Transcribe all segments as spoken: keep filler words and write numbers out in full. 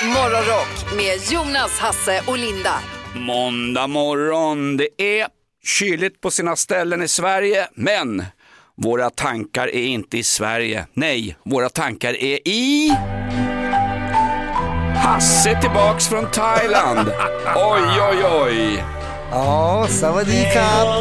Morgonrock med Jonas, Hasse och Linda. Måndag morgon, det är kyligt på sina ställen i Sverige, men våra tankar är inte i Sverige. Nej, våra tankar är i... Hasse tillbaks från Thailand. Oj, oj, oj. Ja, sawadika.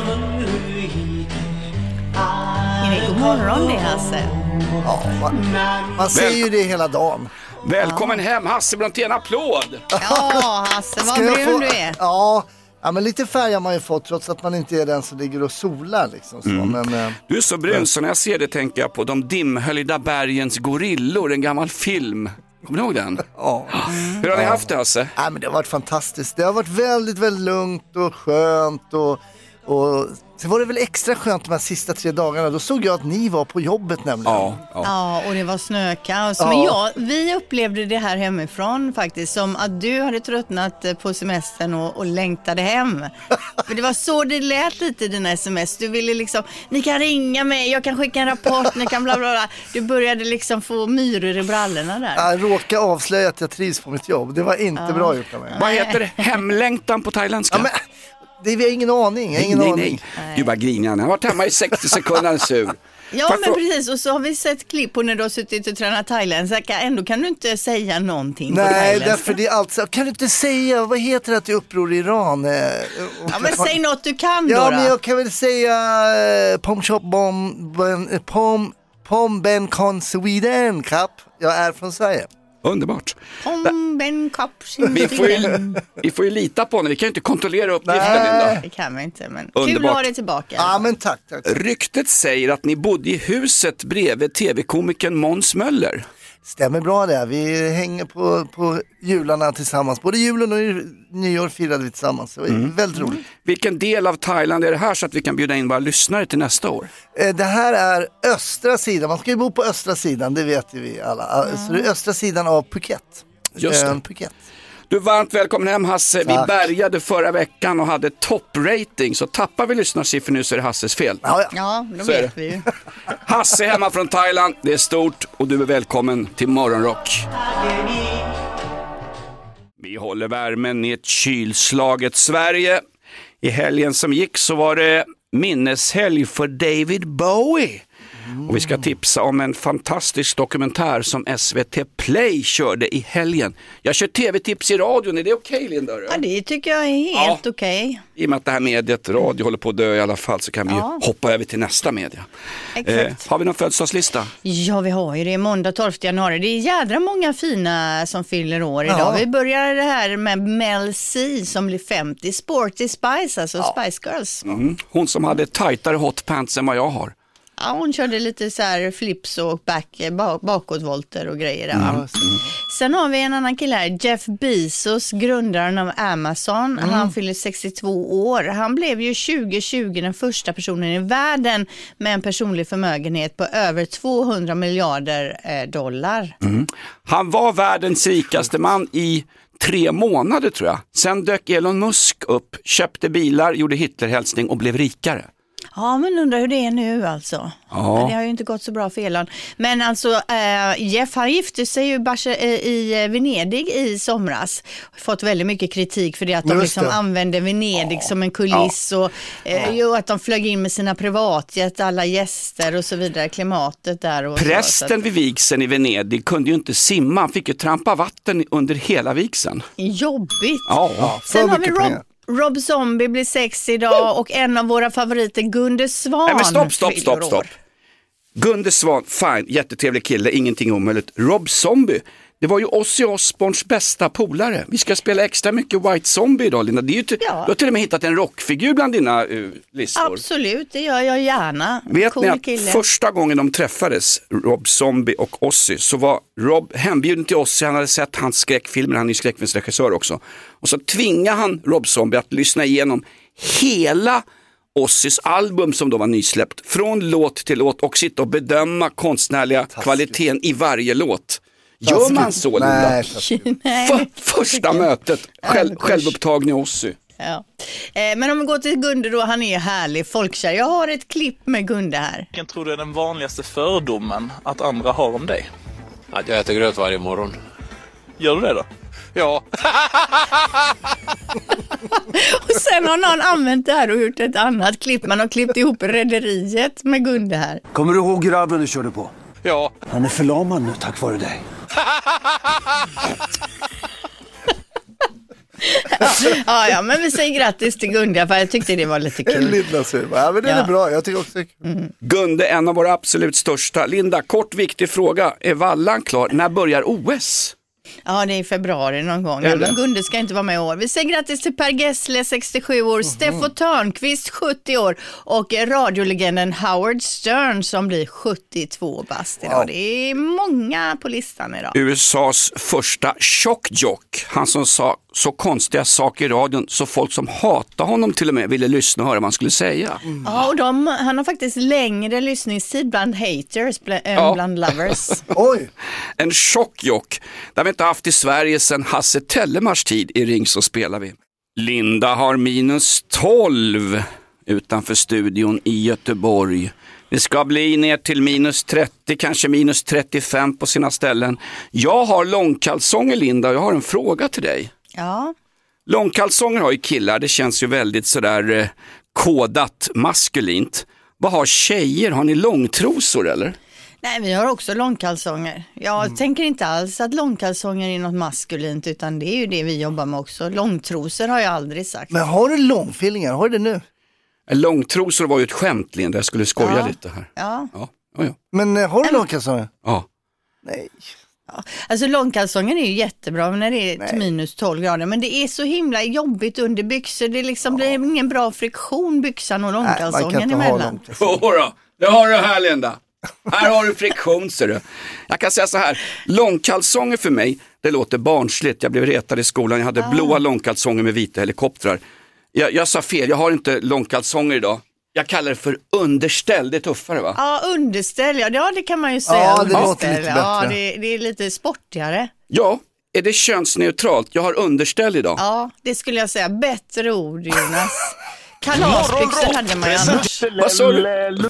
Är det god morgon det, Hasse? Ja, man, man ser ju det hela dagen. Välkommen ja. hem, Hasse Brontén, applåd. Ja, Hasse, vad brun få... du är. Ja, ja, men lite färg har man ju fått, trots att man inte är den som ligger och solar liksom så. Mm. Men, du är så brun men... så när jag ser det tänker jag på De dimhöljda bergens gorillor, en gammal film. Kommer du ihåg den? Ja. Mm. Hur har ni ja. haft det, Hasse? Ja, men det har varit fantastiskt. Det har varit väldigt, väldigt lugnt och skönt och... Och så var det väl extra skönt de här sista tre dagarna. Då såg jag att ni var på jobbet nämligen. Ja, ja. ja och det var snökaos. Ja. Men ja, vi upplevde det här hemifrån faktiskt. Som att du hade tröttnat på semestern och, och längtade hem. För det var så det lät lite i dina sms. Du ville liksom, ni kan ringa mig, jag kan skicka en rapport, ni kan bla bla bla. Du började liksom få myror i brallorna där. Jag råkade avslöja att jag trivs på mitt jobb. Det var inte ja. bra gjort av mig. Vad heter det? Hemlängtan på thailändska? Ja, men... Det, vi har ingen aning. Jag har ingen nej, aning. nej. Du bara grinar. Han har varit hemma i sextio sekunder sur. Ja, Fast men precis. Och så har vi sett klipp på när du har suttit och tränat thailändska. Ändå kan du inte säga någonting nej, på thailändska. Nej, därför det är alltså. Kan du inte säga, vad heter det att du uppror i Iran? Ja, men kan... säg något du kan då. Ja, då. men jag kan väl säga uh, Pom Chop Bom uh, Pom Pom Ben Con Sweden Cup. Jag är från Sverige. Underbart. Om Ben Cup. Vi får, ju, vi får ju lita på honom. Vi kan ju inte kontrollera uppgiften. Nej, det kan vi inte. Men kul att ha det tillbaka. Ja, men tack, tack, tack. Ryktet säger att ni bodde i huset bredvid tv-komikern Måns Möller. Stämmer bra det. Vi hänger på, på jularna tillsammans. Både julen och nyår firade vi tillsammans. Det var mm. väldigt roligt. Mm. Vilken del av Thailand är det här så att vi kan bjuda in våra lyssnare till nästa år? Det här är östra sidan. Man ska ju bo på östra sidan, det vet vi alla. Mm. Så det är östra sidan av Phuket. Just det. Phuket. Du är varmt välkommen hem, Hasse. Tack. Vi bärgade förra veckan och hade topprating. Så tappar vi lyssnarsiffror nu så är det Hasses fel. Ja, ja. ja då så vet vi ju. Hasse hemma från Thailand. Det är stort och du är välkommen till Morgonrock. Vi håller värmen i ett kylslaget Sverige. I helgen som gick så var det minneshelg för David Bowie. Mm. Och vi ska tipsa om en fantastisk dokumentär som S V T Play körde i helgen. Jag kör tv-tips i radion, är det okej, okay, Linda? Ja, det tycker jag är helt ja. okej. Okay. I och med att det här mediet, radio håller på att dö i alla fall, så kan vi ja. ju hoppa över till nästa media. Eh, har vi någon födelsedagslista? Ja, vi har ju det. Måndag tolfte januari. Det är jädra många fina som fyller år idag. Ja. Vi börjar det här med Mel C som blir femtio. Sporty Spice, alltså ja. Spice Girls. Mm. Hon som hade tajtare hotpants än vad jag har. Ja, hon körde lite så här flips och back, bakåtvolter och grejer. Ja. Mm. Sen har vi en annan kille här, Jeff Bezos, grundaren av Amazon. Mm. Han fyller sextiotvå år. Han blev ju tjugo tjugo den första personen i världen med en personlig förmögenhet på över tvåhundra miljarder dollar. Mm. Han var världens rikaste man i tre månader tror jag. Sen dök Elon Musk upp, köpte bilar, gjorde Hitlerhälsning och blev rikare. Ja, men undrar hur det är nu alltså. Ja. Det har ju inte gått så bra för Elon. Men alltså, eh, Jeff, han gifte sig ju i Venedig i somras. Fått väldigt mycket kritik för det att de liksom använde Venedig ja. som en kuliss. Ja. Och eh, ja. att de flög in med sina privatjet, alla gäster och så vidare. Klimatet där. Och Prästen så, så att... vid vigseln i Venedig kunde ju inte simma. Han fick ju trampa vatten under hela vigseln. Jobbigt. Ja, ja. Sen har vi Rob... Rob Zombie blir sex idag och en av våra favoriter, Gunde Svan. Nej, men stopp, stopp, stopp, stopp. Gunde Svan, fine, jättetrevlig kille, ingenting omöjligt. Rob Zombie, det var ju Ozzy Osbournes bästa polare. Vi ska spela extra mycket White Zombie idag, Linda. Det är ju t- ja. Du har till och med hittat en rockfigur bland dina uh, listor. Absolut, det gör jag gärna. Vet cool ni att kille. Första gången de träffades, Rob Zombie och Ozzy, så var Rob hembjuden till Ozzy. Han hade sett hans skräckfilmer, han är skräckfilmsregissör också. Och så tvingade han Rob Zombie att lyssna igenom hela Ozzys album som då var nysläppt. Från låt till låt och sitta och bedöma konstnärliga kvaliteten i varje låt. Gör man så, Linda? Nej, För, första mötet, själv, självupptagning Ozzy. Ja. Eh, men om vi går till Gunde då, han är härlig, folkkär. Jag har ett klipp med Gunde här. Jag tror det är den vanligaste fördomen att andra har om dig. Att jag äter gröt varje morgon. Gör du det då? Ja. Och sen har någon använt det här och gjort ett annat klipp. Man har klippt ihop Rederiet med Gunde här. Kommer du ihåg grabben du körde på? Ja. Han är förlamad nu tack vare dig. ja, ja, men vi säger grattis till Gunde för jag tyckte det var lite kul. Linda säger, ja men det är Ja. bra, jag tycker också. Mm. Gunde, en av våra absolut största. Linda, kort viktig fråga. Är vallan klar? När börjar O S? Ja, det är i februari någon gång. Eller? Men Gunde ska inte vara med i år. Vi säger grattis till Per Gessle, sextiosju år, mm. Steffo Törnqvist, sjuttio år och radiolegenden Howard Stern som blir sjuttiotvå bast idag. Wow. Det är många på listan idag. U S A:s första tjockjock. Han som sa så konstiga saker i radion så folk som hatar honom till och med ville lyssna och höra vad han skulle säga. Mm. Ja, och de, han har faktiskt längre lyssningstid bland haters bl- än Ja. bland lovers. Oj, En tjockjock. Det har vi inte haft i Sverige sedan Hasse Tellemars tid. I Ring så spelar vi. Linda har minus tolv utanför studion i Göteborg. Det ska bli ner till minus trettio, kanske minus trettiofem på sina ställen. Jag har långkalsonger, Linda, och jag har en fråga till dig. Ja. Långkalsonger har ju killar, det känns ju väldigt sådär eh, kodat maskulint. Vad har tjejer? Har ni långtrosor eller? Nej, vi har också långkalsonger. Jag mm. tänker inte alls att långkalsonger är något maskulint utan det är ju det vi jobbar med också. Långtrosor har jag aldrig sagt. men har du långfillingar? Har du det nu? Långtrosor var ju ett skämt, Linda, jag skulle skoja Ja. lite här. Ja. Ja, ja, ja. Men eh, har du långkalsonger? ja. Nej. Ja, alltså långkalsonger är ju jättebra när det är Nej. till minus tolv grader. Men det är så himla jobbigt under byxor. Det liksom blir ingen bra friktion byxan och Nej, man kan långkalsongen inte ha emellan. långkalsonger. Jodå, det har du här, Linda. Här har du friktion, ser du. Jag kan säga så här, långkalsonger för mig, det låter barnsligt. Jag blev retad i skolan, jag hade Ah. blåa långkalsonger med vita helikoptrar. Jag, jag sa fel, jag har inte långkalsonger idag. Jag kallar det för underställ, det är tuffare va? Ja, underställ, ja, ja det kan man ju säga. Ja, det låter Underställ. lite Ja, bättre. det, det är lite sportigare. Ja, är det könsneutralt? Jag har underställ idag. Ja, det skulle jag säga. Bättre ord, Jonas. Kalasbyxor hade man ju annars. Vad sa du?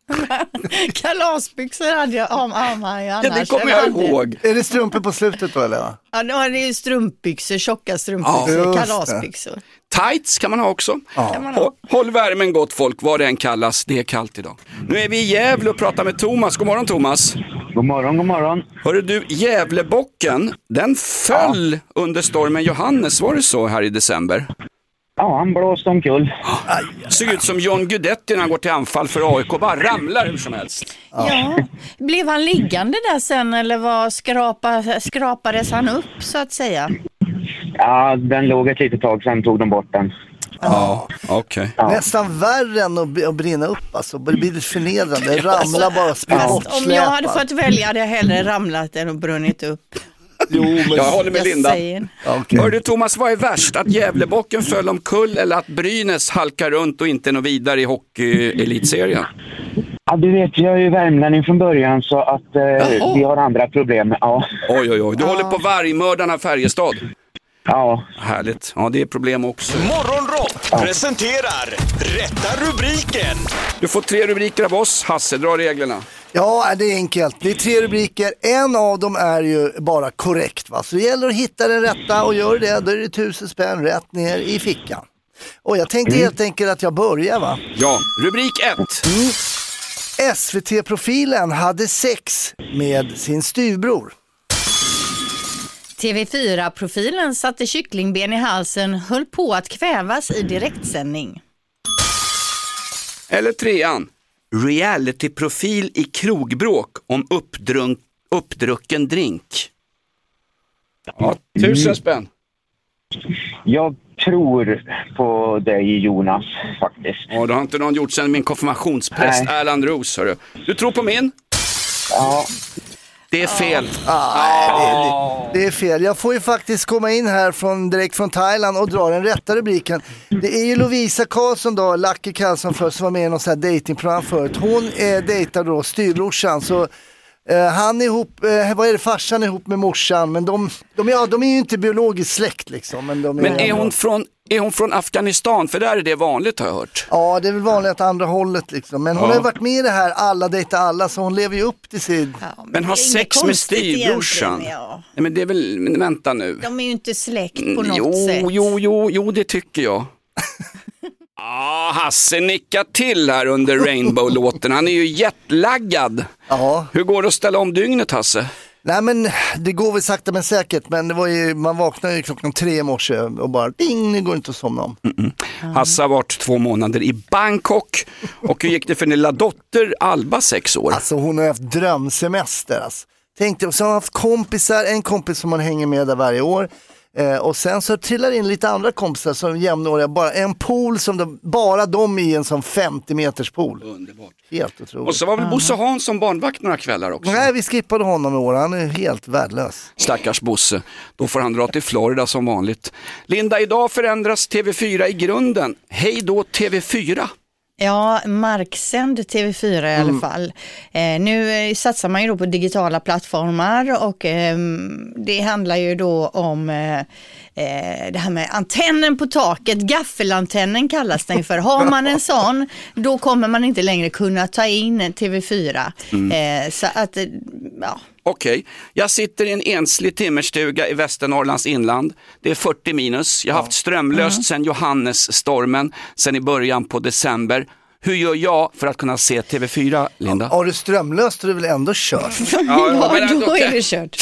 Kalasbyxor hade jag om, om man ju annars. Ja, det kommer Eller jag hade- ihåg. Är det strumpor på slutet då eller? va? Ja, då är det ju strumpbyxor, tjocka Ja, strumpbyxor, just det. kalasbyxor. Tights kan man ha också. Kan man ha. Håll, håll värmen gott folk, vad det än kallas, det är kallt idag. Nu är vi i Gävle och pratar med Thomas. God morgon Thomas. God morgon, god morgon. Hörru du, Gävlebocken, den föll under stormen Johannes, var det så här i december? Ja, han blåste omkull. Såg ut som John Guidetti när han går till anfall för A I K, bara ramlar hur som helst. Ja. Blev han liggande där sen eller var skrapa, skrapades han upp så att säga? Ja, den låg ett litet tag, sen tog de bort den. Ja, okej. Ja. Nästan värre än att, b- att brinna upp alltså. Det blir lite förnedrande. Det ramlar bara Fast om jag släpar. hade fått välja hade jag hellre ramlat än att brunnit upp. Jo, men... Jag håller med Jag Linda. säger. Ja, okej. Hör du Thomas, vad är värst? Att Gävlebocken föll omkull eller att Brynäs halkar runt och inte når vidare i hockey-elitserien? Ja, du vet, jag är ju värmlänning från början så att eh, Jaha. vi har andra problem. Ja, Oj, oj, oj. Du håller på vargmördarna Färjestad. ja. Härligt. Ja, det är problem också. Morgonrock presenterar Rätta rubriken. Du får tre rubriker av oss. Hasse, dra reglerna. Ja, det är enkelt. Det är tre rubriker. En av dem är ju bara korrekt. Va? Så det gäller att hitta den rätta och gör det. Då är det tusen spänn rätt ner i fickan. Och jag tänkte helt enkelt att jag börjar va. Ja, rubrik ett. S V T-profilen hade sex med sin styvbror. T V fyra-profilen satte kycklingben i halsen, höll på att kvävas i direktsändning. Eller trean. Reality-profil i krogbråk om uppdrunk, uppdrucken drink. Ja, tusen spänn. Jag tror på dig Jonas faktiskt. Ja, det har inte någon gjort sedan min konfirmationspräst Nej. Erland Roos, hörru. Du tror på min? Ja, Det är fel. Ah, det, det är fel. Jag får ju faktiskt komma in här från, direkt från Thailand och dra den rätta rubriken. Det är ju Lovisa Karlsson då, Lucky Karlsson för som var med i någon sån här datingprogram förut. Hon eh, dejtar då styrbrorsan så Uh, han är ihop, uh, vad är det, farsan är ihop med morsan, men de, de, ja, de är ju inte biologiskt släkt liksom. Men, de är, men är hon från... Är hon från Afghanistan? För där är det vanligt, har jag hört. Ja, det är väl vanligt att andra hållet liksom. Men hon ja. har varit med i det här Alla dejtar alla, så hon lever ju upp till sin... Ja, men men har sex med styvbrorsan. Ja. Nej, men det är väl, men vänta nu. De är ju inte släkt på något jo, sätt. Jo, jo, jo, det tycker jag. Ah, Hasse nickar till här under Rainbow-låten. Han är ju jetlaggad. Ja. Hur går det att ställa om dygnet, Hasse? Nej, men det går väl sakta men säkert, men det var ju, man vaknade ju klockan tre i morse och bara ding, det går inte att somna om. Mm-mm. Hasse har varit två månader i Bangkok, och hur gick det för din lilla dotter Alba, sex år? Alltså hon har haft drömsemester. Alltså. Tänkte, och så har hon haft kompisar, en kompis som man hänger med där varje år. Eh, och sen så trillar in lite andra kompisar som jämnåriga, bara en pool som de, bara de i en som femtio meters pool. Underbart. Helt otroligt. Och så var väl Bosse Hans som barnvakt några kvällar också? Nej, vi skippade honom i år, han är helt värdelös. Stackars Bosse, då får han dra till Florida som vanligt. Linda, idag förändras T V fyra i grunden. Hej då T V fyra. Ja, marksänd T V fyra i alla Mm. fall. Eh, nu eh, satsar man ju då på digitala plattformar, och eh, det handlar ju då om eh, eh, det här med antennen på taket. Gaffelantennen kallas den för. Har man en sån, då kommer man inte längre kunna ta in T V fyra. Mm. Eh, så att, eh, ja... Okej, okay. Jag sitter i en enslig timmerstuga i Västernorrlands inland. Det är fyrtio minus. Jag har haft strömlöst mm. sedan Johannesstormen, sedan i början på december. Hur gör jag för att kunna se T V fyra, Linda? Ja, har du strömlöst så är det väl ändå kört? ja, ja, då är det kört.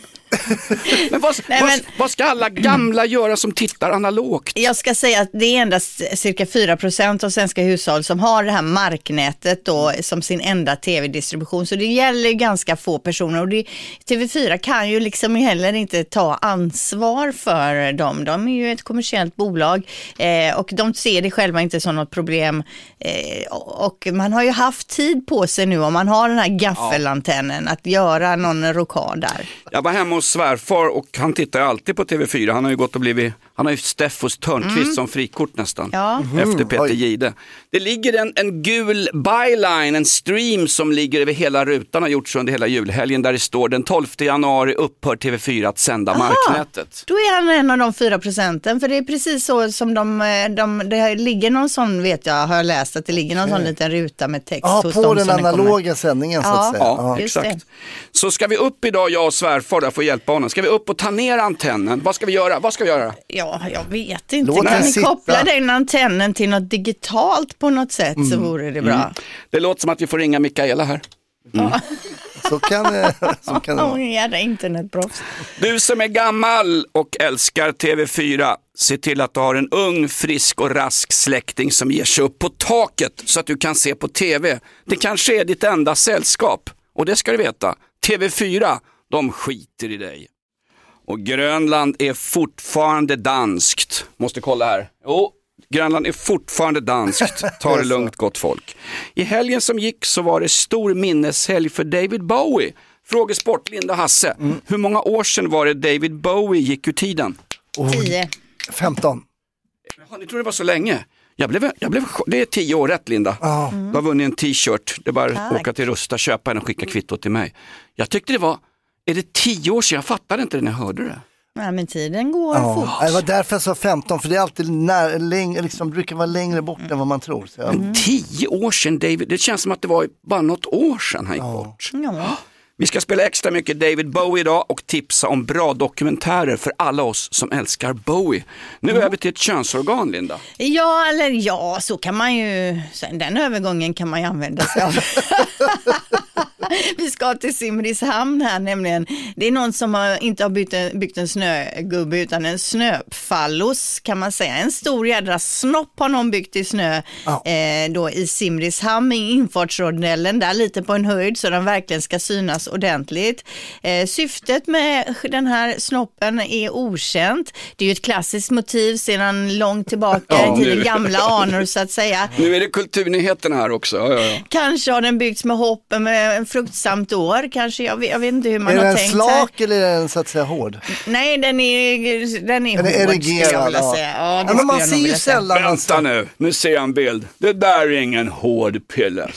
Men, vad, Nej, vad, men vad ska alla gamla göra som tittar analogt? Jag ska säga att det är endast cirka fyra procent av svenska hushåll som har det här marknätet då som sin enda tv-distribution. Så det gäller ganska få personer, och det, T V fyra kan ju liksom heller inte ta ansvar för dem. De är ju ett kommersiellt bolag eh, och de ser det själva inte som något problem. Eh, och man har ju haft tid på sig nu, om man har den här gaffelantennen, att göra någon rokad där. Jag var hemma hos svärfar och han tittar ju alltid på T V fyra. Han har ju gått och blivit, han har ju Steffos Törnqvist mm. som frikort nästan. Ja. Efter Peter Gide. Det ligger en, en gul byline, en stream som ligger över hela rutan, har gjorts under hela julhelgen, där det står den tolfte januari upphör T V fyra att sända Aha, marknätet. Då är han en av de fyra procenten, för det är precis så som de, de det ligger någon sån, vet jag, har jag läst att det ligger någon sån liten ruta med text ja, hos på dem den som analoga sändningen så ja, att säga. Ja, ja exakt. Det. Så ska vi upp idag, jag och svärfar där får hjälpa honom. Ska vi upp och ta ner antennen? Vad ska vi göra? Vad ska vi göra? Ja, jag vet inte. Låt kan ni sitta. koppla den antennen till något digitalt på något sätt mm. så vore det bra. Mm. Det låter som att vi får ringa Mikaela här. Mm. Ja. Så kan det, så kan det vara. Hon är jävla internetproffs. Du som är gammal och älskar T V fyra, se till att du har en ung, frisk och rask släkting som ger sig upp på taket så att du kan se på T V. Det kanske är ditt enda sällskap. Och det ska du veta, T V fyra, de skiter i dig. Och Grönland är fortfarande danskt. Måste kolla här. Jo, Grönland är fortfarande danskt. Ta det lugnt, gott folk. I helgen som gick så var det stor minneshelg för David Bowie. Frågesport, Linda Hasse. Mm. Hur många år sedan var det David Bowie gick ur tiden? Oh, tio. femton. Jaha, ni tror det var så länge? Jag blev, jag blev, det är tio år rätt, Linda. Mm. Du har vunnit en t-shirt. Det är bara att åka till Rusta, köpa en och skicka kvitto till mig. Jag tyckte det var, är det tio år sedan? Jag fattade inte det när jag hörde det. Nej, men tiden går ja. fort. Det var därför jag sa femton, för det är alltid när, längre, liksom, brukar vara längre bort än vad man tror. Så jag... Men tio år sedan, David, det känns som att det var bara något år sedan han gick ja. bort. Ja. Vi ska spela extra mycket David Bowie idag och tipsa om bra dokumentärer för alla oss som älskar Bowie. Nu mm. över till ett könsorgan, Linda. Ja, eller ja, så kan man ju, den övergången kan man ju använda sig av. Vi ska till Simrishamn här nämligen. Det är någon som har, inte har byggt en, byggt en snögubbe utan en snöfallos kan man säga. En stor jädra snopp har någon byggt i snö oh. eh, då i Simrishamn i infartsrondellen där lite på en höjd så den verkligen ska synas ordentligt. Eh, syftet med den här snoppen är okänt. Det är ju ett klassiskt motiv sedan långt tillbaka ja, till nu. gamla anor så att säga. Nu är det kulturnyheterna här också. Ja, ja, ja. Kanske har den byggts med hoppen med en fruktsamt år. Kanske, jag vet, jag vet inte hur man är har tänkt. Är den slak eller är den så att säga hård? Nej, den är, den är, den är hård skulle jag vilja ja. säga. Ja, ja, men man ser ju sällan. Vänta nu, nu ser jag en bild. Det där är ingen hård pille alltså.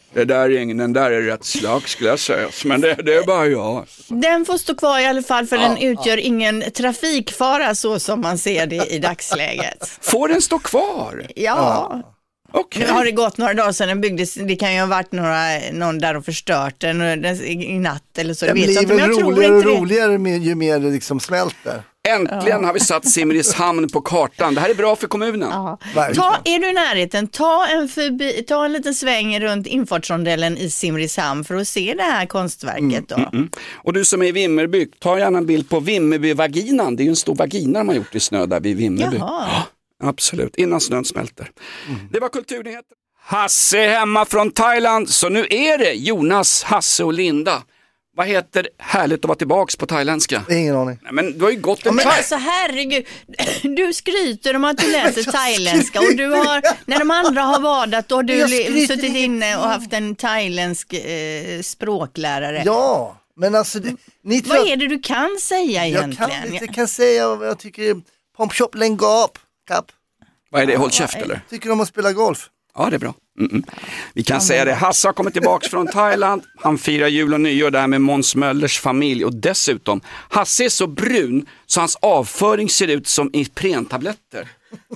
Det där är ingen, den där är rätt slags skulle jag säga. Men det, det är bara jag. Den får stå kvar i alla fall för ja, den utgör ja. ingen trafikfara så som man ser det i dagsläget. Får den stå kvar? Ja. ja. Okay. Nu har det gått några dagar sedan den byggdes. Det kan ju ha varit några, någon där och förstört den i natt eller så. Det blir väl roligare och roligare med, ju mer det liksom smälter. Äntligen ja. har vi satt Simrishamn på kartan. Det här är bra för kommunen. Ja. Ta, är du i närheten, ta en, förbi, ta en liten sväng runt infartsrondellen i Simrishamn för att se det här konstverket. Då. Mm, mm, mm. Och du som är i Vimmerby, ta gärna en bild på Vimmerby-vaginan. Det är ju en stor vagina man gjort i snö där vid Vimmerby. Ja, absolut, innan snön smälter. Mm. Det var kulturnyheter. Hasse hemma från Thailand, så nu är det Jonas, Hasse och Linda. Vad heter härligt att vara tillbaks på thailändska? Ingen aning. Nej, men du har ju gått en ja, men alltså herregud, du skryter om att du läser thailändska och du har, när de andra har vadat, då har du suttit inne och haft en thailändsk eh, språklärare. Ja, men alltså det, ni vad tror... är det du kan säga egentligen? Jag kan inte kan säga vad jag tycker Pomp Shop Lengap Kapp. Vad är det? Håll käft eller? Tycker de att spela golf? Ja, det är bra. Mm-mm. Vi kan säga det. Hasse har kommit tillbaka från Thailand. Han firar jul och nyår där med Måns Möllers familj. Och dessutom, Hasse är så brun så hans avföring ser ut som Ipren-tabletter.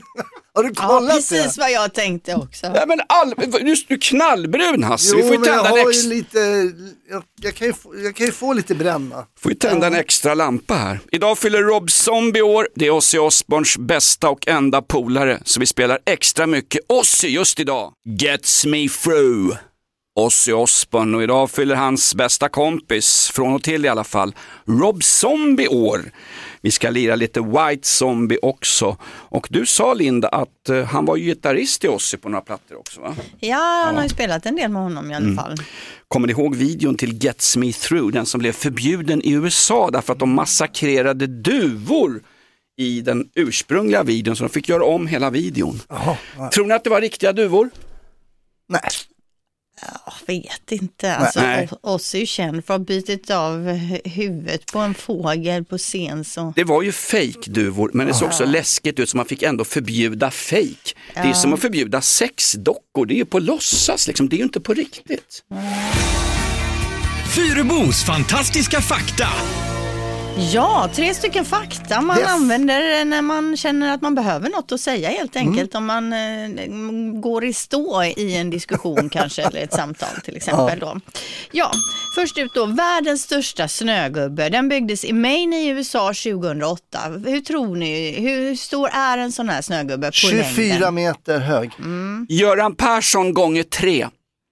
Har du kollat ja, precis det? Vad jag tänkte också. Ja, men all, just du knallbrun, Hasse. Jo, vi får ju men tända jag en har ex... ju lite... Jag, jag, kan ju få, jag kan ju få lite bränna. Får ju tända en extra lampa här. Idag fyller Rob Zombie år. Det är Ozzy Osbournes bästa och enda polare. Så vi spelar extra mycket Ozzy just idag. Gets me through. Ozzy Osbourne, och idag fyller hans bästa kompis, från och till i alla fall, Rob Zombie år. Vi ska lira lite White Zombie också. Och du sa, Linda, att uh, han var ju gitarrist i Ozzy på några plattor också, va? Ja, han ja. har ju spelat en del med honom i alla fall. Mm. Kommer ni ihåg videon till Gets Me Through, den som blev förbjuden i U S A därför att de massakrerade duvor i den ursprungliga videon, så de fick göra om hela videon. Aha, tror ni att det var riktiga duvor? Nej. Jag vet inte. Alltså, oss är ju känd för att ha bytit av huvudet på en fågel på scen. Så. Det var ju fake-duvor, men det såg också ja. läskigt ut, så man fick ändå förbjuda fake. Ja. Det är som att förbjuda sexdockor. Det är ju på låtsas, liksom. Det är ju inte på riktigt. Mm. Fyrebos fantastiska fakta. Ja, tre stycken fakta man yes. använder när man känner att man behöver något att säga helt enkelt. Mm. Om man eh, går i stå i en diskussion kanske, eller ett samtal till exempel. Ja. Då. Ja, först ut då, världens största snögubbe. Den byggdes i Maine i U S A tjugohundraåtta. Hur tror ni, hur stor är en sån här snögubbe på tjugofyra längden? meter hög. Mm. Göran Persson gånger tre.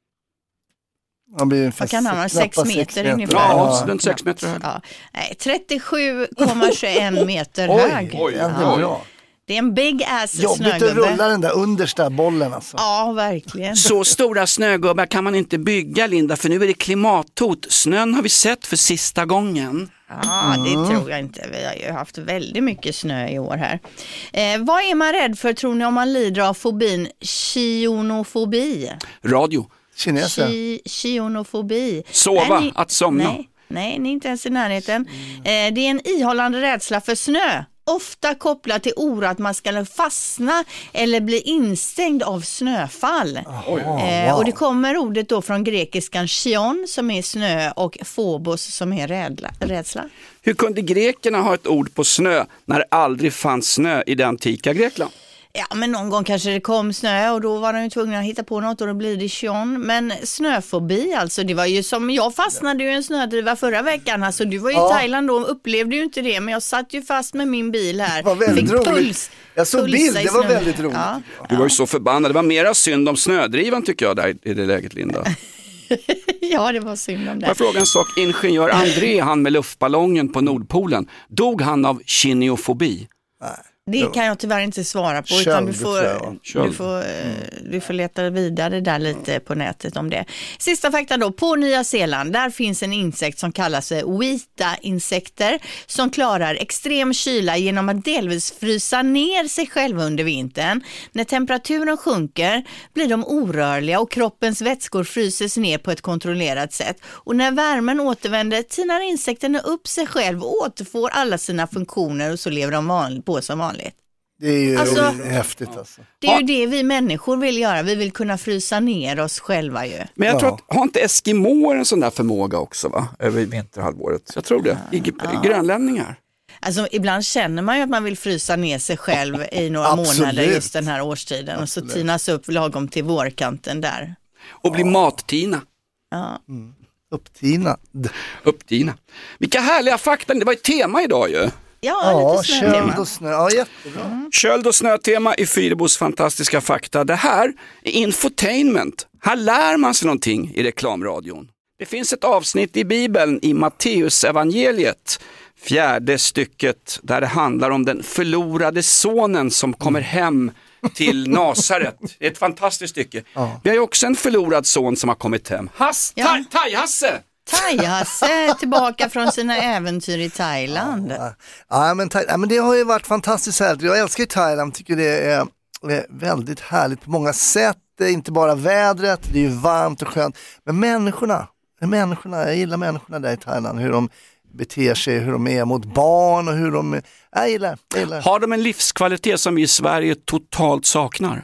Han blir Vad kan han ha? Sex meter ungefär. Ja, den sex meter hög. Ja. Nej, trettiosju komma tjugoen meter hög. Oj, oj, ja. Det är en big ass snögubbe. Jobbigt att rulla den där understa bollen alltså. Ja, verkligen. Så stora snögubbar kan man inte bygga, Linda, för nu är det klimathot. Snön har vi sett för sista gången. Ja, det mm. tror jag inte. Vi har ju haft väldigt mycket snö i år här. Eh, vad är man rädd för, tror ni, om man lider av fobin chionofobi? Radio. Kineser. Chi- chionofobi. Sova, ni, att somna. Nej, nej, ni är inte ens i närheten. Eh, det är en ihållande rädsla för snö. Ofta kopplat till oro att man ska fastna eller bli instängd av snöfall. Oh, eh, wow. Och det kommer ordet då från grekiskan chion som är snö och phobos som är rädla, rädsla. Hur kunde grekerna ha ett ord på snö när det aldrig fanns snö i det antika Grekland? Ja, men någon gång kanske det kom snö och då var de ju tvungna att hitta på något och då blir det chion. Men snöfobi, alltså det var ju som, jag fastnade ju i en snödriva förra veckan. Alltså du var ju ja. i Thailand då och upplevde ju inte det, men jag satt ju fast med min bil här. Det var väldigt Fick roligt. Puls, jag såg bild, det var väldigt roligt. Ja. Du var ju så förbannad, det var mera synd om snödrivan tycker jag där i det läget, Linda. Ja, det var synd om det. Jag frågar en sak, ingenjör André, han med luftballongen på Nordpolen, dog han av kiniofobi? Nej. Det kan jag tyvärr inte svara på, Köld, utan du får, du får, mm. du får leta vidare där lite på nätet om det. Sista fakta då, på Nya Zeeland, där finns en insekt som kallas Weta-insekter som klarar extrem kyla genom att delvis frysa ner sig själva under vintern. När temperaturen sjunker blir de orörliga och kroppens vätskor fryses ner på ett kontrollerat sätt. Och när värmen återvänder tinar insekterna upp sig själv och återfår alla sina funktioner och så lever de vanligt på som vanligt. Det är ju Alltså, häftigt alltså. Det är ju det vi människor vill göra. Vi vill kunna frysa ner oss själva ju. Men jag Ja. tror att, har inte eskimoer en sån där förmåga också va? Över vinterhalvåret? Jag tror det. I, i grönlänningar. Alltså ibland känner man ju att man vill frysa ner sig själv i några Absolut. månader just den här årstiden. Absolut. Och så tinas upp lagom till vårkanten där. Och bli mattina. Ja. Upptinad. Upptina. Vilka härliga fakta. Det var ett tema idag ju. Ja, Ja, lite snötema. köld och snö. Ja, jättebra. Köld och snötema i Fyrebos fantastiska fakta. Det här är infotainment. Här lär man sig någonting i reklamradion. Det finns ett avsnitt i Bibeln i Matteus evangeliet, fjärde stycket, där det handlar om den förlorade sonen som kommer hem till Nasaret. Det är ett fantastiskt stycke. Ja. Vi har ju också en förlorad son som har kommit hem. Hass, Ja. taj, taj-Hasse! Thai-Hasse tillbaka från sina äventyr i Thailand. Ja, ja, men, Tha- ja, men det har ju varit fantastiskt härligt. Jag älskar ju Thailand, tycker det är, är väldigt härligt på många sätt. Det är inte bara vädret, det är ju varmt och skönt. Men människorna, människorna jag gillar människorna där i Thailand. Hur de beter sig, hur de är mot barn och hur de... Jag gillar, jag gillar. Har de en livskvalitet som vi i Sverige totalt saknar?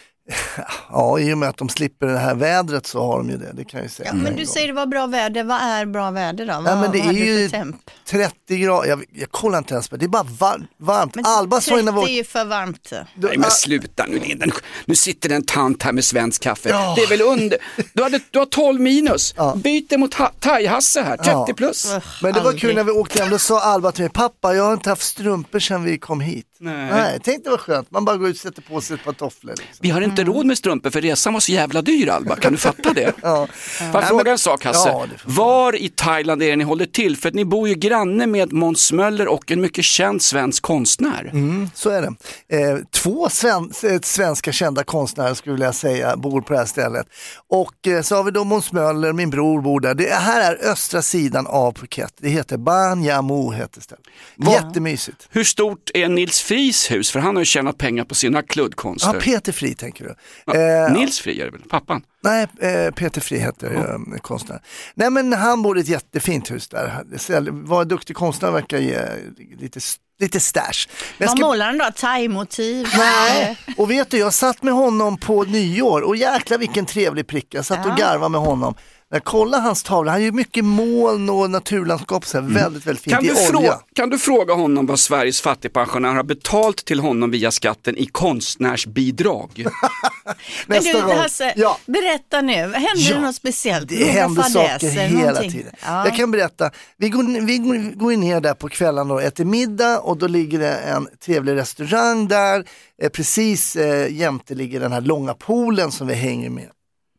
Ja, i och med att de slipper det här vädret så har de ju det, det kan jag ju säga. Ja, en men du gång. säger det var bra väder. Vad är bra väder då? Vad, Nej, men det vad hade är du ju för temp? trettio grader, jag, jag kollar inte ens på det, det är bara var, varmt. Men Alba sa innan trettio vår... är ju för varmt. Nej men sluta nu Linda, nu, nu sitter det en tant här med svensk kaffe. Ja. Det är väl under, du, hade, du har tolv minus, Ja. byt det mot ha, thai-Hasse här, trettio Ja. plus. Men det var Aldrig. kul när vi åkte hem, då sa Alba till mig, pappa jag har inte haft strumpor sedan vi kom hit. Nej. Nej, tänk det var skönt, man bara går ut och sätter på sig ett par tofflor. Liksom. Vi har inte råd med strumpor för resan var så jävla dyr Alba, kan du fatta det? Ja. Får jag Nej, fråga men- en sak Hasse? Ja, det får- Var i Thailand är det ni håller till? För att ni bor ju granne med Måns Möller och en mycket känd svensk konstnär. Mm, så är det. Eh, två sven eh, svenska kända konstnärer skulle jag säga bor på det här stället. Och eh, så har vi då Måns Möller, min bror bor där. Det här är östra sidan av Phuket. Det heter Ban Yamu heter stället. Jättemysigt. Hur stort är Nils Fries hus? För han har ju tjänat pengar på sina Ja, kluddkonster. Peter Fri tänker du. Ja, Eh, Nils Fri är det väl, pappan? Nej, eh, Peter Fri heter ja. eh, konstnär. Nej, men han bor i ett jättefint hus där. Det var en duktig konstnär, verkar ge lite, lite stash. Men jag Vad ska- målar han då? Thai-motiv? Nej, och vet du, jag satt med honom på nyår och jäklar vilken trevlig prick. Jag satt och Ja. garvade med honom. När jag kollade hans tavla, han gör mycket moln och naturlandskap, så här, väldigt, väldigt fint Kan i du, olja. fråga, kan du fråga honom vad Sveriges fattigpensionärer har betalt till honom via skatten i konstnärsbidrag? Men Nästa du gång. Hasse, Ja. berätta nu. Händer Ja, det något speciellt? Det händer Några saker fadäser, hela någonting? tiden. Ja. Jag kan berätta, vi går, vi går- går ner där på kvällen och äter middag och då ligger det en trevlig restaurang där. Eh, precis eh, jämte ligger den här långa poolen som vi hänger med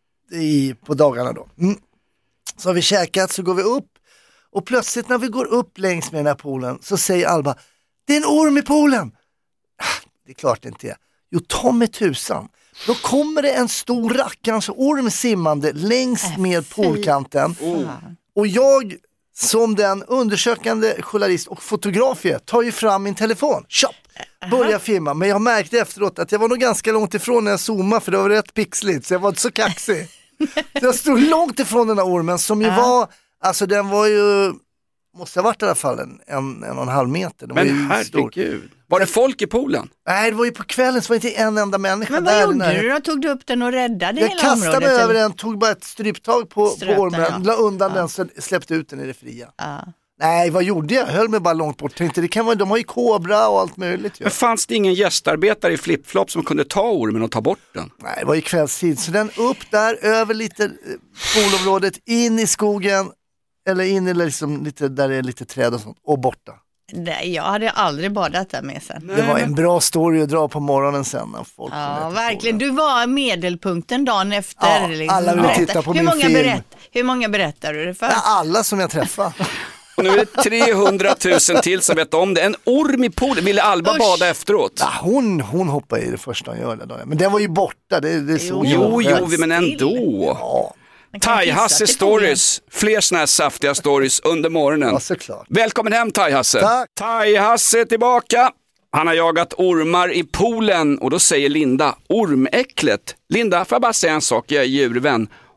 i, på dagarna då. Mm. Så har vi käkat, så går vi upp och plötsligt när vi går upp längs med den här poolen så säger Alba, det är en orm i poolen. Ah, det är klart det inte är. Jo, ta med tusan. Då kommer det en stor rackarns orm simmande längs Äh, med fy poolkanten. fan. Och jag som den undersökande journalist och fotograf är, tar ju fram min telefon. Tjopp! Börjar filma. Men jag märkte efteråt att jag var nog ganska långt ifrån när jag zoomade, för det var rätt pixligt så jag var inte så kaxig. Så jag stod långt ifrån den här ormen som ju Ja. var, alltså den var ju, måste ha varit i alla fall en, en, en och en halv meter. Den var Men ju stor. herregud, var det folk i poolen? Nej, det var ju på kvällen så var det inte en enda människa Men där. vad den gjorde här- du då? Tog du upp den och räddade Jag hela kastade området? mig över den, tog bara ett stryptag på, på Ströp den, ormen, ja. la undan Ja. den, så släppte ut den i det fria. Ja. Nej, vad gjorde jag? Jag höll mig bara långt bort. Tänkte, det kan vara, de har ju kobra och allt möjligt. Ju. Men fanns det ingen gästarbetare i flipflop som kunde ta ormen och ta bort den? Nej, det var ju kvällstid. Så den upp där, över lite eh, poolområdet, in i skogen. Eller in i liksom lite, där det är lite träd och sånt. Och borta. Nej, jag hade aldrig badat där med sen. Det var en bra story att dra på morgonen sen. När folk kom ner Ja, till verkligen. poolen. Du var medelpunkten dagen efter. Ja, alla ville Berätta. titta på hur min många film. Berätt, hur många berättar du det för? Ja, alla som jag träffade. Och nu är det trehundratusen till som vet om det. En orm i poolen, ville Alba Usch. bada efteråt? Ja, hon, hon hoppade i det första hon gör det. Då. Men den var ju borta. Det, det såg Jo, Jo, jag. jo, men ändå. Ja, Man kan kissa Thai-Hasse till stories, fler såna här saftiga stories under morgonen. ja, såklart. Välkommen hem Thai-Hasse. Tack. Thai-Hasse är tillbaka. Han har jagat ormar i poolen och då säger Linda, ormäcklet. Linda, får jag bara säga en sak, jag är djurvän.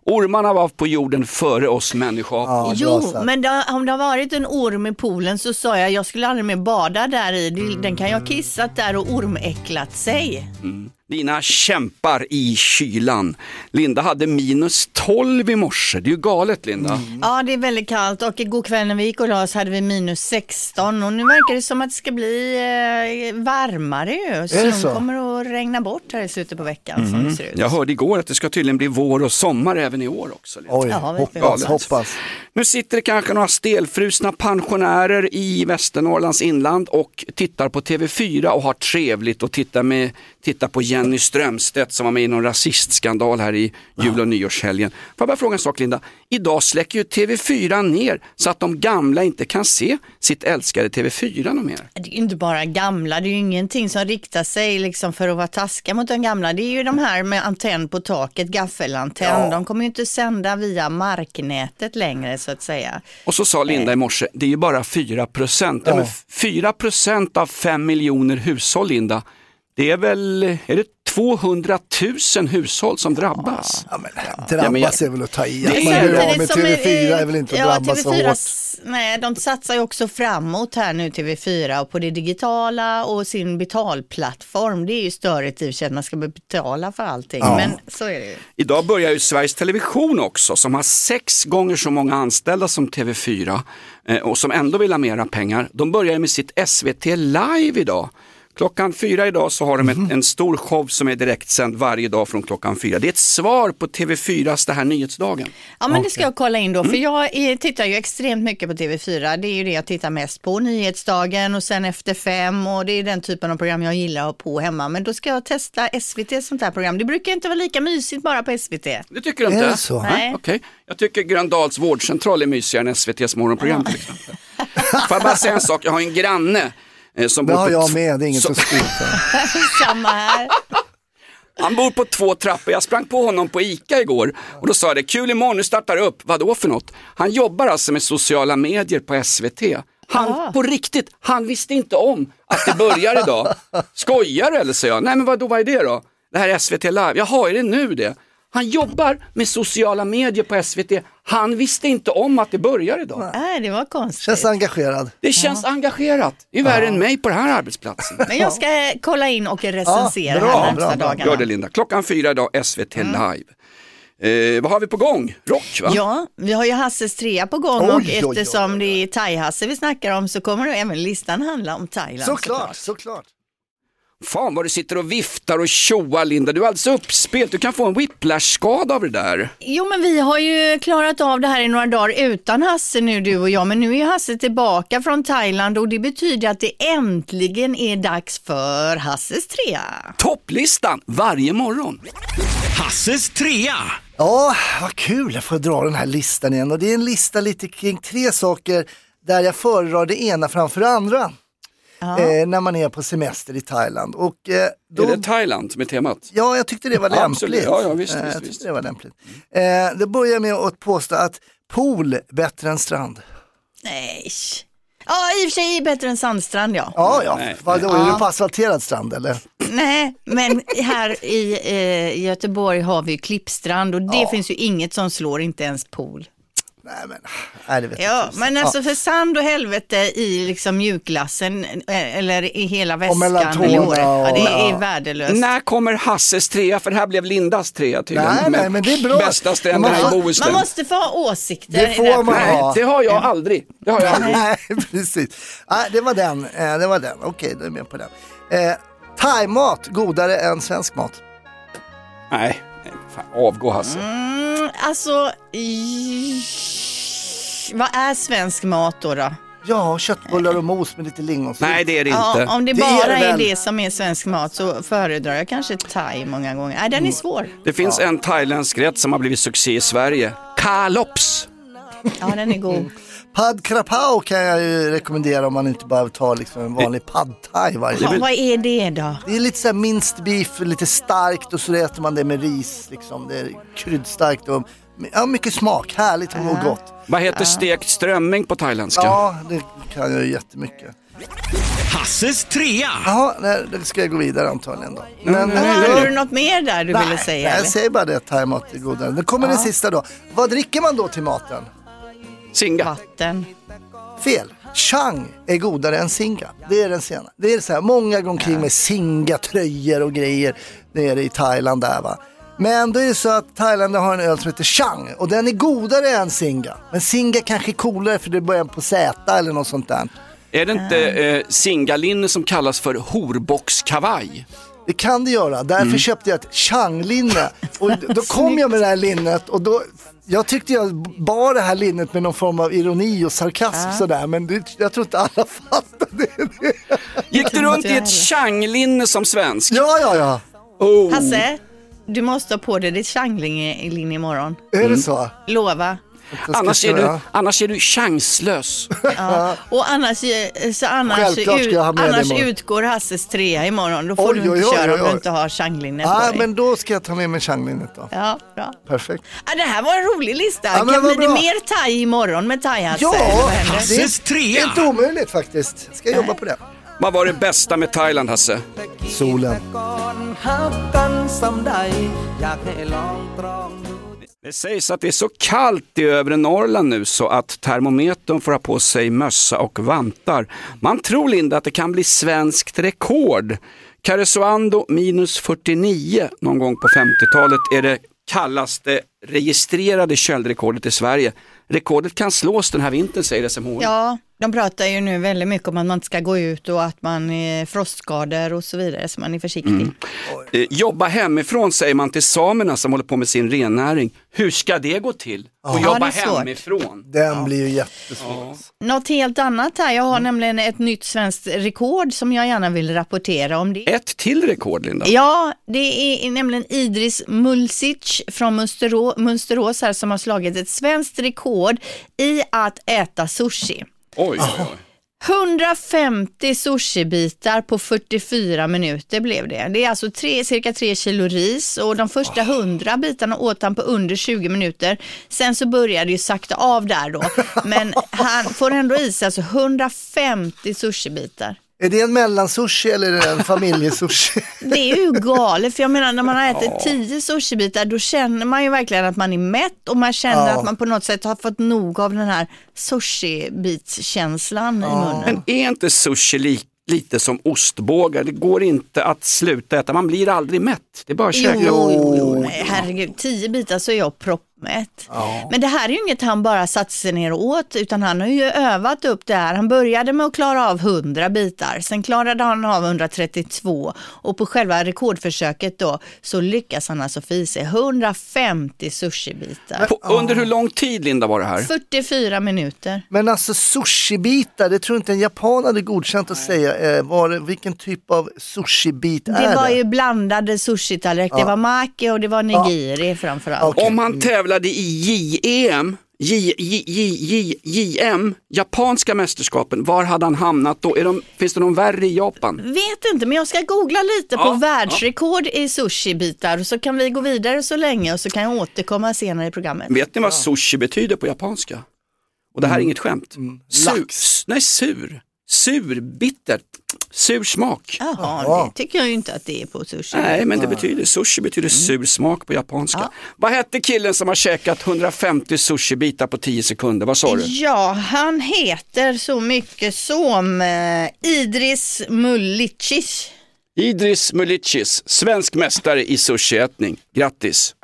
Ormarna var på jorden före oss människor. Ja, Jo, men det, om det har varit en orm i poolen så sa jag jag skulle aldrig mer bada där i. Den kan ju ha kissat där och ormäcklat sig. Mm. Dina kämpar i kylan. Linda hade minus tolv i morse. Det är ju galet, Linda. Mm. Ja, det är väldigt kallt och igår kväll när vi gick och la oss hade vi minus sexton och nu verkar det som att det ska bli eh, varmare ju. Så, så? det kommer att regna bort här i slutet på veckan mm. som det ser ut. Jag hörde igår att det ska tydligen bli vår och sommar även i år också. Linda. Oj, Ja, hoppas, hoppas. Nu sitter det kanske några stelfrusna pensionärer i Västernorrlands inland och tittar på T V fyra och har trevligt och tittar, med, tittar på Jenny Strömstedt som var med i någon rasistskandal här i jul- och nyårshelgen. Får jag bara fråga en sak, Linda? Idag släcker ju T V fyra ner så att de gamla inte kan se sitt älskade T V fyra något mer. Det är ju inte bara gamla, det är ju ingenting som riktar sig liksom för att vara taskiga mot de gamla. Det är ju de här med antenn på taket, gaffelantenn. Ja. De kommer ju inte sända via marknätet längre så att säga. Och så sa Linda i morse, det är ju bara fyra procent. Ja. Ja, fyra procent av fem miljoner hushåll, Linda. Det är väl, är det tvåhundratusen hushåll som drabbas? Ja, men drabbas ja, men jag, är väl att ta i. Det man är är med T V fyra är väl inte att ja, drabbas T V fyra, så hårt. Nej, de satsar ju också framåt här nu T V fyra och på det digitala och sin betalplattform. Det är ju störigt i och för sig att man ska betala för allting, ja. Men så är det ju. Idag börjar ju Sveriges Television också som har sex gånger så många anställda som T V fyra och som ändå vill ha mera pengar. De börjar med sitt S V T Live idag. Klockan fyra idag så har de ett, en stor show som är direktsänd varje dag från klockan fyra. Det är ett svar på T V fyras det här nyhetsdagen. Ja, men det ska jag kolla in då. För jag är, tittar ju extremt mycket på T V fyra. Det är ju det jag tittar mest på. Nyhetsdagen och sen efter fem. Och det är den typen av program jag gillar att ha på hemma. Men då ska jag testa S V T sånt här program. Det brukar inte vara lika mysigt bara på S V T. Det tycker du inte? Är det så? Nej. Okej. Okay. Jag tycker Gröndals vårdcentral är mysigare än S V T:s morgonprogram till exempel. Får jag bara säga en sak? Jag har en granne. Som det har jag t- med, det är inget som skryter. Samma här. Han bor på två trappor. Jag sprang på honom på Ica igår och då sa jag det, kul imorgon, nu startar upp. Vad då för något? Han jobbar alltså med sociala medier på S V T. Han, ah. på riktigt, han visste inte om att det börjar idag. Skojar du eller, säger jag. Nej men vad då, vad är det då? Det här är S V T Live. Jaha, är det nu det? Han jobbar med sociala medier på S V T. Han visste inte om att det börjar idag. Nej, det var konstigt. Känns engagerad. Det känns ja. engagerat. Det är värre ja. än mig på den här arbetsplatsen. Men jag ska kolla in och recensera ja, bra, här närmsta dagarna. Gör det, Linda. Klockan fyra idag, S V T mm. Live. Eh, vad har vi på gång? Rock, va? Ja, vi har ju Hasses trea på gång. Oj, och oj, eftersom oj, oj, oj. det är Thai-Hasse vi snackar om så kommer det även listan handla om Thailand. Såklart, såklart. Fan vad du sitter och viftar och tjoar, Linda. Du är alltså uppspelt. Du kan få en whiplash-skada av det där. Jo, men vi har ju klarat av det här i några dagar utan Hasse nu, du och jag. Men nu är ju Hasse tillbaka från Thailand och det betyder att det äntligen är dags för Hasses trea. Topplistan varje morgon. Hasses trea. Ja, vad kul. Jag får dra den här listan igen. Och det är en lista lite kring tre saker där jag föredrar det ena framför det andra. Eh, när man är på semester i Thailand. Och, eh, då, är det Thailand som är temat? Ja, jag tyckte det var lämpligt. Ja, ja, visst, eh, visst, jag tyckte visst. det var lämpligt. Eh, det börjar med att påstå att pool bättre än strand. Nej. Ja, i och för sig bättre än sandstrand, ja. Ja, ja. Nej, Vadå, nej. är du på asfalterad strand, eller? Nej, men här i eh, Göteborg har vi ju klippstrand och det ja. finns ju inget som slår, inte ens pool. Nej, men nej, det vet ja, jag men alltså ja. för sand och helvete i liksom mjukglassen eller i hela väskan eller och, ja, det är ja. värdelöst. När kommer Hasses trea? För det här blev Lindas trea tydligen. Nej, nej, men det är bra. Bästa stränderna i Bohuslän. Man måste få ha åsikter. Det får man nej, ha. det har jag aldrig. Det har jag aldrig. Nej, precis. Ah, det var den. Eh, det var den. Okej, okay, då är jag med på den. Eh, thai-mat godare än svensk mat? Nej, nej fan, avgå Hasse. Mm, alltså, i... vad är svensk mat då då? Ja, köttbullar och mos med lite lingon. Nej, det är det inte. Ja, om det, det bara är, är det som är svensk mat så föredrar jag kanske thai många gånger. Nej, den är svår. Det finns ja. en thailändsk rätt som har blivit succé i Sverige. Kalops. Ja, den är god. Pad krapao kan jag ju rekommendera om man inte bara tar liksom en vanlig pad thai varje ja, dag. vad är det då? Det är lite så här minced beef, lite starkt och så äter man det med ris liksom. Det är kryddstarkt och ja, mycket smak, härligt och uh-huh. gott. Vad heter uh-huh. stekt strömming på thailändska? Ja, det kan jag ju jättemycket. Hasses trea. Jaha, nej, det ska jag gå vidare antagligen då. Men, Mm. men, Hade du något mer där du nej, ville säga? jag eller? säger bara det, thaimat är godare. Nu kommer den sista då. Vad dricker man då till maten? Singa. Vatten. Fel. Chang är godare än Singa. Det är den sena. Det är så här, många går omkring med Singa-tröjor och grejer nere i Thailand där va. Men då är det så att Thailand har en öl som heter Chang och den är godare än Singa. Men Singa kanske är coolare för det börjar på Z eller något sånt där. Är det inte eh, Singalinne som kallas för horboxkavaj? Det kan det göra. Därför Mm. köpte jag ett Chang-linne. Och då kom jag med det här linnet och då... Jag tyckte jag bar det här linnet med någon form av ironi och sarkasm sådär. Men det, jag tror inte alla fattade det. Gick du runt i inte ett Changlinne som svensk? Ja, ja, ja. Oh. Hasse, du måste ha på dig ditt Changling-linje imorgon. Är det så? Lova. Annars är, du, annars är du chanslös. Ja. Och annars, så annars, Självklart ska ut, jag ha med det annars imorgon. utgår Hasses trea imorgon. Då får Oj, du inte oj, oj, köra oj, om oj. du inte har Changlinne på Ja, dig. men då ska jag ta med mig Chang-linnet då. Ja, bra. Perfekt. Ja, det här var en rolig lista. Ja, men kan vad bli det bra. mer thai imorgon med thai-Hasse? eller Ja, vad händer? det Hasses är trea. inte omöjligt faktiskt. Ska jag jobba på det. Vad var det bästa med Thailand, Hasse? Solen. Det sägs att det är så kallt i övre Norrland nu så att termometern får ha på sig mössa och vantar. Man tror, Linda, att det kan bli svenskt rekord. Karesuando minus fyrtionio någon gång på femtiotalet är det kallaste registrerade köldrekordet i Sverige. Rekordet kan slås den här vintern, säger S M H. Ja, de pratar ju nu väldigt mycket om att man inte ska gå ut och att man är frostskador och så vidare, så man är försiktig. Mm. Eh, jobba hemifrån säger man till samerna som håller på med sin rennäring. Hur ska det gå till? Och Ja, jobba det är svårt. hemifrån. Den blir ju jättesvår. Något helt annat här, jag har nämligen ett nytt svenskt rekord som jag gärna vill rapportera om det. Ett till rekord, Linda. Ja, det är nämligen Idris Mulsic från Mönsterå- Mönsterås här som har slagit ett svenskt rekord i att äta sushi. Oj, oj, oj. hundrafemtio sushibitar på fyrtiofyra minuter blev det. Det är alltså tre, cirka tre kilo ris och de första hundra bitarna åt han på under tjugo minuter. Sen så började det ju sakta av där då. Men han får ändå i sig alltså hundrafemtio sushibitar. Är det en mellansushi eller är det en familjesushi? Det är ju galet, för jag menar när man har ätit tio sushibitar då känner man ju verkligen att man är mätt och man känner Ja. att man på något sätt har fått nog av den här sushibitskänslan i munnen. Men är inte sushi li- lite som ostbågar? Det går inte att sluta äta. Man blir aldrig mätt. Det är bara att Jo, käka. jo, jo, jo. Nej, herregud, tio bitar så är jag proppmätt. Men det här är ju inget han bara satt sig ner och åt, utan han har ju övat upp det här. Han började med att klara av hundra bitar, sen klarade han av hundratrettiotvå och på själva rekordförsöket då så lyckas han alltså få i sig hundrafemtio sushibitar. På, under hur lång tid, Linda, var det här? fyrtiofyra minuter. Men alltså sushibitar, det tror inte en japan hade godkänt att säga. Eh, var det, vilken typ av sushibit är Det det? var ju blandade sushi-tallrik. Det var maki och det var nigiri framförallt. Okej. Om han tävlade i J E M, J, J, J, J, J M, japanska mästerskapen, var hade han hamnat då? Är de, finns det någon värre i Japan? Vet inte, men jag ska googla lite på Ja, världsrekord i sushibitar så kan vi gå vidare så länge och så kan jag återkomma senare i programmet. Vet ni vad sushi betyder på japanska? Och det här är inget skämt. Sur, Lax. nej, sur. Sur, bitter, sur smak. Jaha, det tycker jag ju inte att det är på sushi. Nej, men det betyder, sushi betyder sur smak på japanska. Ja. Vad hette killen som har käkat hundrafemtio sushibitar på tio sekunder? Vad sa du? Ja, han heter så mycket som eh, Idris Mullicis. Idris Mullicis, svensk mästare i sushiätning. Grattis!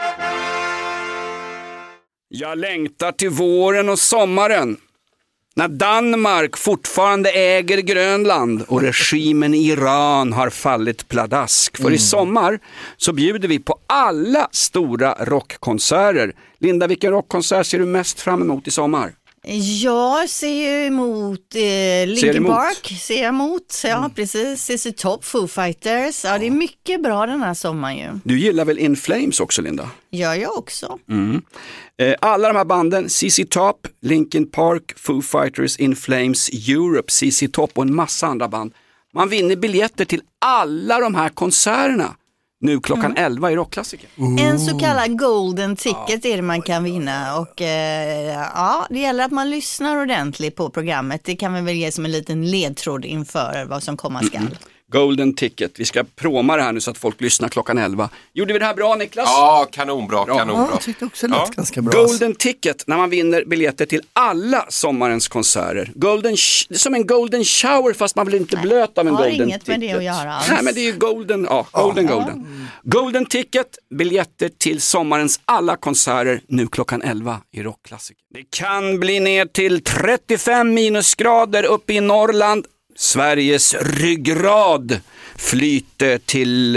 Jag längtar till våren och sommaren. När Danmark fortfarande äger Grönland och regimen i Iran har fallit pladask. För i sommar så bjuder vi på alla stora rockkonserter. Linda, vilken rockkonsert ser du mest fram emot i sommar? Jag ser ju emot eh, Linkin emot? Park, ser jag emot, ja precis, C C Top, Foo Fighters, ja det är mycket bra den här sommaren ju. Du gillar väl In Flames också, Linda? Gör jag också. Eh, Alla de här banden, C C Top, Linkin Park, Foo Fighters, In Flames, Europe, C C Top och en massa andra band. Man vinner biljetter till alla de här konserterna. nu klockan mm. elva i Rockklassiker. En så kallad golden ticket är det man kan vinna och eh, ja, det gäller att man lyssnar ordentligt på programmet. Det kan vi väl ge som en liten ledtråd inför vad som komma skall. Mm. Golden ticket. Vi ska proma det här nu så att folk lyssnar klockan elva. Gjorde vi det här bra, Niklas? Ja, kanonbra, bra. kanonbra. Ja, jag tyckte också det lät ja. ganska bra. Golden ticket, när man vinner biljetter till alla sommarens konserter. Golden, det är som en golden shower fast man blir inte Nej, blöt av en golden ticket. Har inget med det att göra alls. Nej, men det är ju golden, ja, golden, ja. golden. Mm. Golden ticket, biljetter till sommarens alla konserter nu klockan elva i Rockklassiker. Det kan bli ner till trettiofem minusgrader uppe i Norrland. Sveriges ryggrad flyter till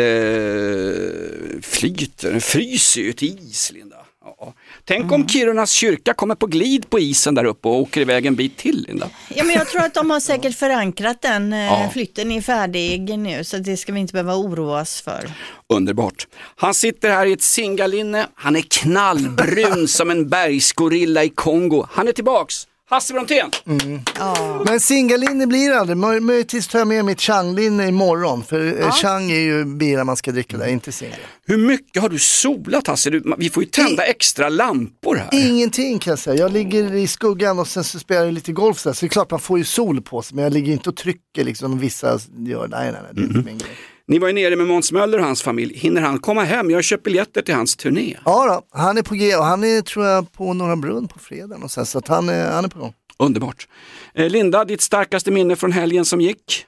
eh, flyter, fryser ju till is, Linda. Ja. Tänk mm. om Kirunas kyrka kommer på glid på isen där uppe och åker iväg en bit till, Linda. Ja, men jag tror att de har säkert förankrat den. Ja. Flytten är färdig nu så det ska vi inte behöva oroa oss för. Underbart. Han sitter här i ett singalinne. Han är knallbrun som en bergsgorilla i Kongo. Han är tillbaks. Hasse Brontén. Mm. Oh. Men singalinne blir det aldrig. Möjligtvis tar jag med mitt changlinne imorgon. För ja. chang är ju bira man ska dricka där, inte singel. Hur mycket har du solat, Hasse? Du, vi får ju tända I, extra lampor här. Ingenting kan jag säga. Jag ligger i skuggan och sen så spelar jag lite golf där. Så det är klart man får ju sol på sig. Men jag ligger inte och trycker liksom vissa gör. Nej, nej, nej. Det är mm. inte min grej. Ni var ju nere med Måns Möller och hans familj. Hinner han komma hem? Jag har köpt biljetter till hans turné. Ja då, han är på G och han är tror jag på Norra Brunn på fredag och sen, så att han är, han är på gång. Underbart. Eh, Linda, ditt starkaste minne från helgen som gick?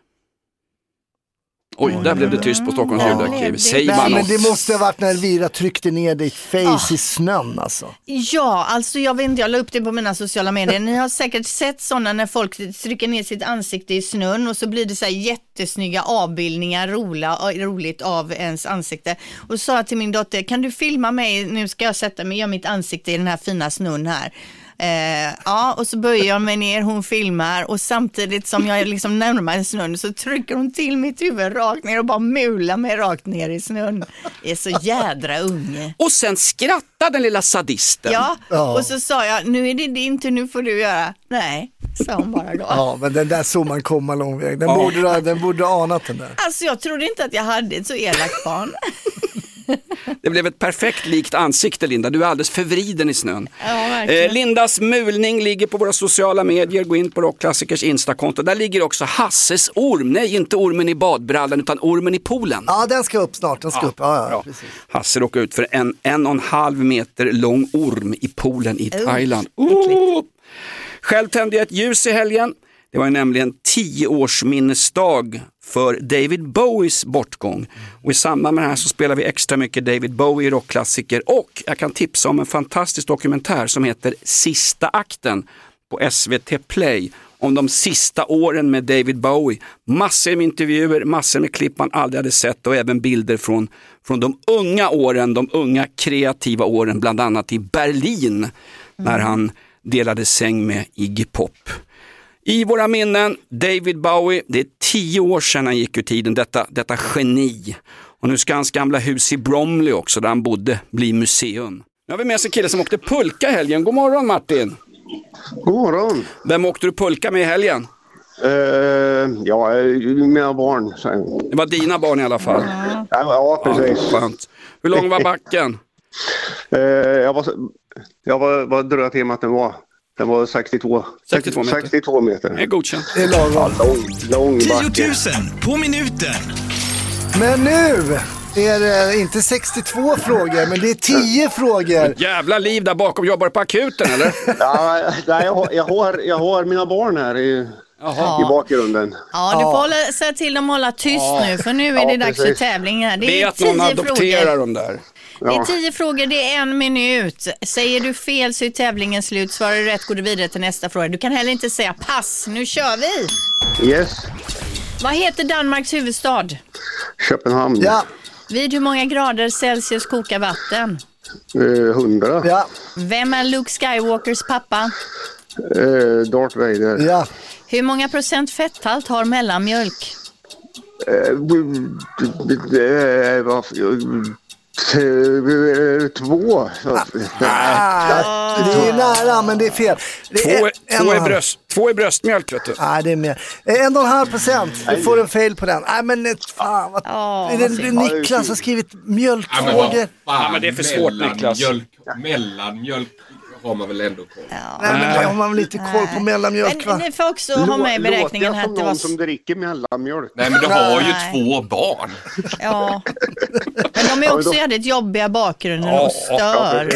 Oj, mm. där blev det tyst på Stockholms ljudarkiv. Säg bara något. Men det måste ha varit när Elvira tryckte ner ditt face oh. i snön alltså. Ja, alltså jag vet inte, jag la upp det på mina sociala medier. Ni har säkert sett sådana när folk trycker ner sitt ansikte i snön och så blir det så här jättesnygga avbildningar, rola, roligt av ens ansikte. Och sa till min dotter, kan du filma mig? Nu ska jag sätta mig, göra mitt ansikte i den här fina snön här. Eh, ja, och så börjar jag mig ner, hon filmar och samtidigt som jag liksom närmar mig snön så trycker hon till mitt huvud rakt ner och bara mular mig rakt ner i snön. Det är så jädra unge. Och sen skrattade den lilla sadisten. Ja, oh. och så sa jag, nu är det din tur, nu får du göra. Nej, sa hon bara då. Ja, men den där såg man komma lång väg. Den, oh. borde, den borde ha anat den där. Alltså jag trodde inte att jag hade ett så elakt barn. Det blev ett perfekt likt ansikte, Linda. Du är alldeles förvriden i snön. Ja, eh, Lindas mulning ligger på våra sociala medier. Gå in på Rockklassikers Instakonto. Där ligger också Hasses orm. Nej, inte ormen i badbrallan utan ormen i poolen. Ja, den ska upp snart. Den ska ja, upp. Ja, ja, precis. Hasse råkar ut för en en och en halv meter lång orm i poolen i oh, Thailand. Oh. Själv tände jag ett ljus i helgen. Det var ju nämligen tioårsminnesdag för David Bowies bortgång. Och i samband med det här så spelar vi extra mycket David Bowie i Rockklassiker. Och jag kan tipsa om en fantastisk dokumentär som heter Sista akten på S V T Play. Om de sista åren med David Bowie. Massor med intervjuer, massor med klipp man aldrig hade sett. Och även bilder från, från de unga åren, de unga kreativa åren. Bland annat i Berlin mm. när han delade säng med Iggy Pop. I våra minnen, David Bowie, det är tio år sedan han gick ur tiden, detta, detta geni. Och nu ska hans gamla hus i Bromley också, där han bodde, bli museum. Nu har vi med oss en kille som åkte pulka i helgen. God morgon, Martin. God morgon. Vem åkte du pulka med i helgen? Uh, ja, mina barn. Så. Det var dina barn i alla fall. Ja, ja precis. Ja, skönt. Hur lång var backen? uh, jag var, jag var, var dröja till att den var. Den var sextiotvå, sextiotvå meter. sextiotvå meter. Det är godkänt. Det är lagom. Ja, lång, lång backe. tio tusen på minuten. Men nu är det inte sextiotvå frågor, men det är tio frågor. Jävla liv där bakom, jobbar på akuten eller? Ja, nej, jag, har, jag, har, jag har mina barn här i, i bakgrunden. Ja, du får hålla, säga till dem att hålla tyst ja. nu, för nu är det ja, dags för tävling här. Det är att någon adopterar frågor. dem där. Det är tio frågor, det är en minut. Säger du fel så är tävlingen slut. Svarar du rätt går du vidare till nästa fråga. Du kan heller inte säga pass, nu kör vi. Yes. Vad heter Danmarks huvudstad? Köpenhamn. Ja. Vid hur många grader Celsius kokar vatten? Eh, hundra. Ja. Vem är Luke Skywalkers pappa? Eh, Darth Vader. Ja. Hur många procent fetthalt har mellanmjölk? Eh, Två. Ah, det är nära, men det är fel. Det Två, är, är, två, är bröst, två är bröstmjölk, vet du. Nej, det är mer. En och en halv procent. Du får en fail på den. Nej, men ett, fan. Vad, Ja, är det, vad Niklas har skrivit mjölkfrågor. Ja, men, Ja, men det är för svårt, Niklas. Mjölk, mellanmjölk har man väl ändå koll. Ja. Nej, men det har man väl lite koll på mellanmjölk, va? Men ni får också ha med i beräkningen Låter jag att som det någon var... som dricker mellanmjölk? Nej, men du har ju Nej. två barn. Ja. Men de är också Ja, jävligt jobbiga bakgrunden Ja, och stör.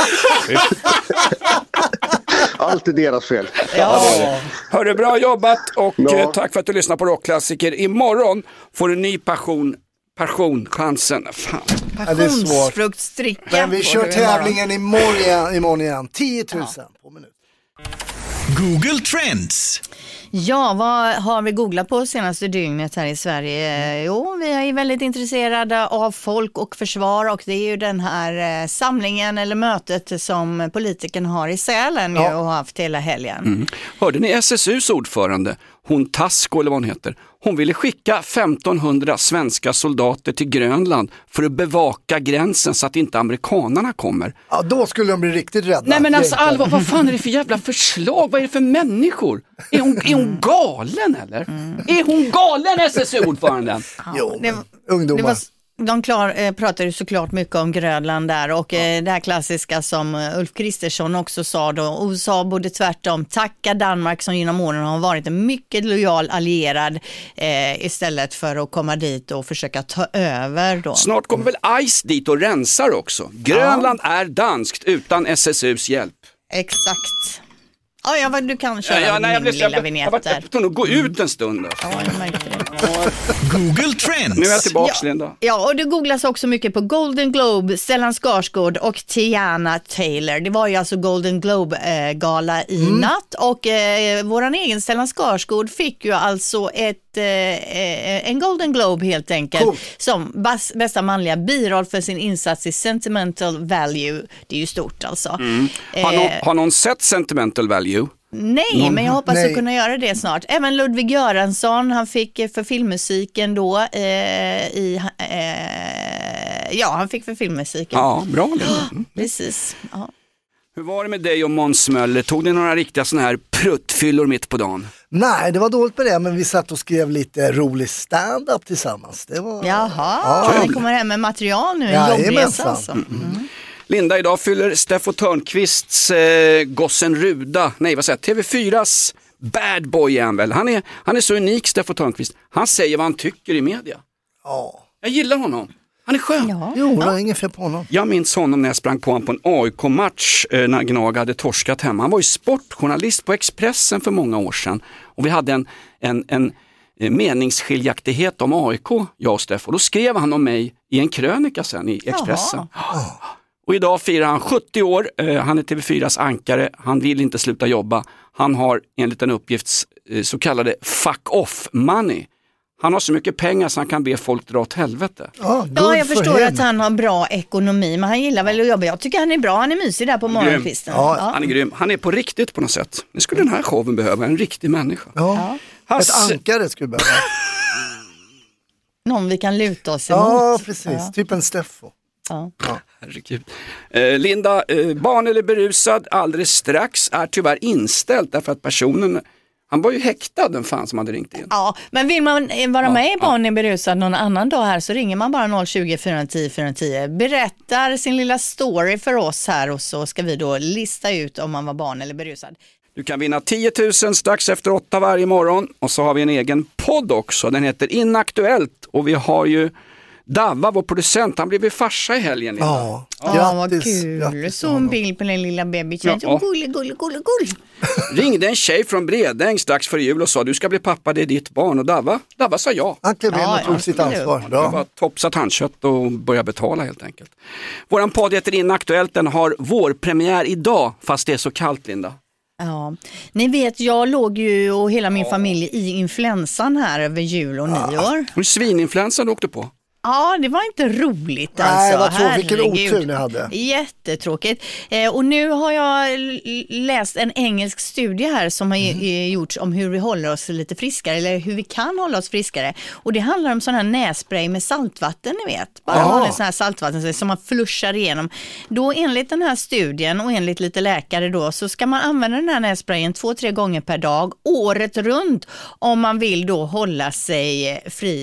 Allt är deras fel. Ja. Hörru, bra jobbat och Ja. eh, tack för att du lyssnar på Rockklassiker. Imorgon får du en ny passion, passion, chansen. Fan. Ja, det är svårt. Passionsfruktstricka. Men vi får kör du imorgon. tävlingen imorgon igen. Imorgon igen. tio tusen på minut. Google Trends. Ja, vad har vi googlat på senaste dygnet här i Sverige? Jo, vi är väldigt intresserade av folk och försvar och det är ju den här eh, samlingen eller mötet som politikerna har i Sälen Ja. ju, och har haft hela helgen. Mm. Hörde ni S S U:s ordförande, hon Tasko eller vad hon heter, hon ville skicka femtonhundra svenska soldater till Grönland för att bevaka gränsen så att inte amerikanerna kommer. Ja, då skulle de bli riktigt rädda. Nej men alltså Egentligen. allvar, vad fan är det för jävla förslag? Vad är det för människor? Är hon, är hon galen eller? Är hon galen S S U-ordföranden? Jo, Det, men ungdomar. det var, de klar, eh, pratade ju såklart mycket om Grönland där och eh, det här klassiska som eh, Ulf Kristersson också sa då, och sa både tvärtom, tacka Danmark som genom åren har varit en mycket lojal allierad eh, istället för att komma dit och försöka ta över då. Snart kommer väl ICE dit och rensar också. Grönland är danskt utan S S U:s hjälp. Exakt. Ja, ja, vad du kan köra Ja, ja, nej, jag min blev, jag, lilla jag, jag, vignett jag, där. jag tror nog gå ut en stund. Alltså. Ja, jag märkte det. Google Trends. Nu är jag tillbaka, Linda. Ja, och det googlas också mycket på Golden Globe, Stellan Skarsgård och Tiana Taylor. Det var ju alltså Golden Globe-gala i Mm. natt och eh, våran egen Stellan Skarsgård fick ju alltså ett, eh, en Golden Globe helt enkelt Cool. som bas, bästa manliga biroll för sin insats i Sentimental Value. Det är ju stort alltså. Mm. Har, Eh, någon, har någon sett Sentimental Value? Nej, Någon- men jag hoppas Nej. att kunna göra det snart. Även Ludvig Göransson, han fick eh, för filmmusiken då eh, i, eh, ja, han fick för filmmusiken. Ja, bra Linda. Mm. Precis. Ja. Hur var det med dig och Måns Möller? Tog ni några riktiga såna här pruttfyllor mitt på dagen? Nej, det var dåligt med det, men vi satt och skrev lite rolig stand-up tillsammans. Det var... Jaha, Ja. ni kommer hem med material nu, en Jajamensan. jobbresa alltså. Mm. Linda, idag fyller Steffo Törnqvists eh, gossen Ruda, nej vad säger jag, T V fyras bad boy är han väl. Han är, han är så unik, Steffo Törnqvist. Han säger vad han tycker i media. Ja. Jag gillar honom. Han är skön. Ja. Jo, det var ingen fel på honom. Jag minns honom när jag sprang på honom på en A I K-match eh, när Gnaga hade torskat hemma. Han var ju sportjournalist på Expressen för många år sedan. Och vi hade en, en, en eh, meningsskiljaktighet om A I K, jag och Steffo. Då skrev han om mig i en krönika sen i Expressen. Och idag firar han sjuttio år, eh, han är T V fyras ankare, han vill inte sluta jobba. Han har enligt en uppgift eh, så kallade fuck off money. Han har så mycket pengar så han kan be folk dra åt helvete. Ja, good Ja, jag for förstår him. att han har bra ekonomi, men han gillar väl att jobba. Jag tycker han är bra, han är mysig där på morgonkvisten. Ja. Ja. Han är grym, han är på riktigt på något sätt. Nu skulle den här showen behöva en riktig människa. Ja. Ett Hasse, ankare skulle behöva. Någon vi kan luta oss emot. Ja, precis. Ja. Typ en Steffo. Ja. herregud. Eh, Linda, eh, barn eller berusad alldeles strax är tyvärr inställt därför att personen, han var ju häktad den fan som hade ringt in. Ja, men vill man eh, vara med i Barn är berusad någon annan dag här så ringer man bara noll tjugo, fyra tio, fyra tio. Berättar sin lilla story för oss här och så ska vi då lista ut om man var barn eller berusad. Du kan vinna tio tusen strax efter åtta varje morgon och så har vi en egen podd också. Den heter Inaktuellt och vi har ju Davva, vår producent, han blev ju farsa i helgen. Linda. Ja, Ja, vad grattis. kul. Grattis Så till en honom. bild på den lilla bebisen. Ja. Så gull, gull, gull, gull. Ringde en tjej från Bredäng strax före jul och sa du ska bli pappa, det är ditt barn. Och Davva, Davva sa ja. Han klev in Ja, och tog ja, sitt absolut. ansvar. Det Bra. var topsat handkött och börja betala helt enkelt. Våran podd heter Inaktuellt, den har vårpremiär idag fast det är så kallt, Linda. Ja, ni vet jag låg ju och hela min familj i influensan här över jul och nyår. Hur svininfluensan du åkte på? Ja, det var inte roligt alltså. Nej, vad tråkigt. Vilken Herregud. otur ni hade. Jättetråkigt. Eh, och nu har jag l- läst en engelsk studie här som har mm. gjorts om hur vi håller oss lite friskare, eller hur vi kan hålla oss friskare. Och det handlar om sån här nässpray med saltvatten, ni vet. Bara ha en sån här saltvatten som man flushar igenom. Då enligt den här studien och enligt lite läkare då, så ska man använda den här nässprayen två, tre gånger per dag, året runt, om man vill då hålla sig fri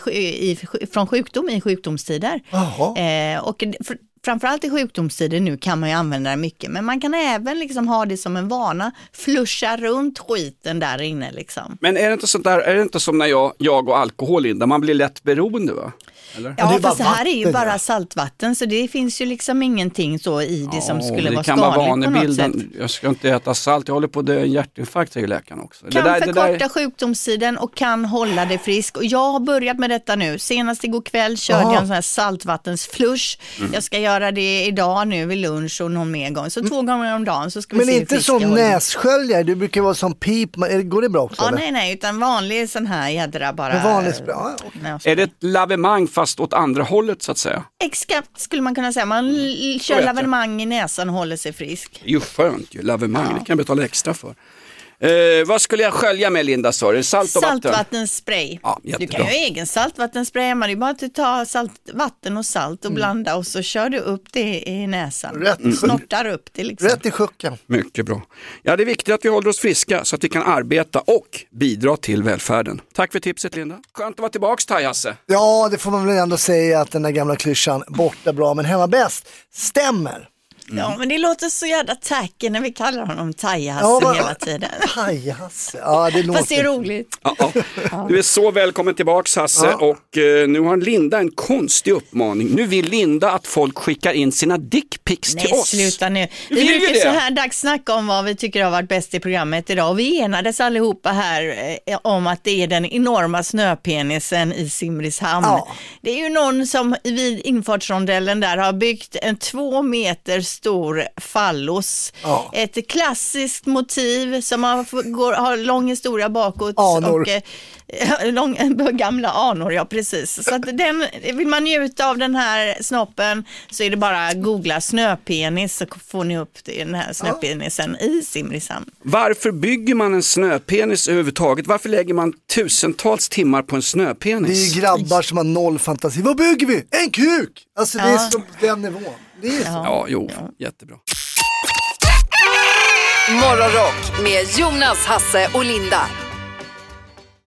i, i, från sjukdom i sjukdomstider. Eh, och för, framförallt i sjukdomstider nu kan man ju använda det mycket, men man kan även liksom ha det som en vana, flusha runt skiten där inne liksom. Men är det inte sånt där, är det inte som när jag, jag och alkohol in, där man blir lätt beroende, va? Eller? Ja, ja fast det här är ju bara ja. saltvatten, så det finns ju liksom ingenting så i det ja, som skulle vara skadligt vara på något sätt. Jag ska inte äta salt, jag håller på att dö en hjärtinfarkt, säger läkaren också. Kan det där, förkorta det där... sjukdomstiden och kan hålla det frisk. Och jag har börjat med detta nu. Senast igår kväll körde Aha. jag en sån här saltvattensflush. Mm. Jag ska göra det idag nu vid lunch och någon mer gång. Så mm. två gånger om dagen så ska vi Men se inte som nässköljare, du brukar vara som pip. Går det bra också? Ja, eller? nej, nej, utan vanlig sån här jädra bara. En vanlig bra. Är det ett lavemang fast åt andra hållet så att säga? Exakt skulle man kunna säga. Man l- kör lavemang i näsan och håller sig frisk. Det är ju skönt ju, lavemang, ja. Det kan jag betala extra för. Eh, vad skulle jag skölja med, Linda, sa du? Salt och vatten? Saltvattenspray. Ja, du kan ju ha egen saltvattenspray. Man är bara att ta salt, vatten och salt och mm. blanda, och så kör du upp det i näsan. Rätt. Mm. Snortar upp det liksom. Rätt i sjukan. Mycket bra. Ja, det är viktigt att vi håller oss friska så att vi kan arbeta och bidra till välfärden. Tack för tipset, Linda. Skönt att vara tillbaks, Taj-Hasse. Ja, det får man väl ändå säga, att den där gamla klyschan borta bra men hemma bäst stämmer. Mm. Ja, men det låter så jävla tacky när vi kallar honom Taj-Hasse ja, hela tiden. Taj-Hasse, ja det låter. Fast det är roligt. Ja, ja. Du är så välkommen tillbaks, Hasse, ja. Och uh, nu har Linda en konstig uppmaning. Nu vill Linda att folk skickar in sina dickpics till oss. Nej, sluta nu. Vi brukar så här dags snacka om vad vi tycker har varit bäst i programmet idag. Och vi enades allihopa här eh, om att det är den enorma snöpenisen i Simrishamn. Ja. Det är ju någon som vid infartsrondellen där har byggt en två meter stor fallos. Ja. Ett klassiskt motiv som har, går, har lång historia bakåt. Anor. Och eh, lång, gamla anor, ja precis. Så att den, vill man njuta av den här snoppen så är det bara att googla snöpenis, så får ni upp den här snöpenisen ja. i Simrishamn. Varför bygger man en snöpenis överhuvudtaget? Varför lägger man tusentals timmar på en snöpenis? Det är ju grabbar som har noll fantasi. Vad bygger vi? En kuk! Alltså det ja. är som den nivån. Det är så. Ja, jo, ja. Jättebra. Morgonrock med Jonas, Hasse och Linda.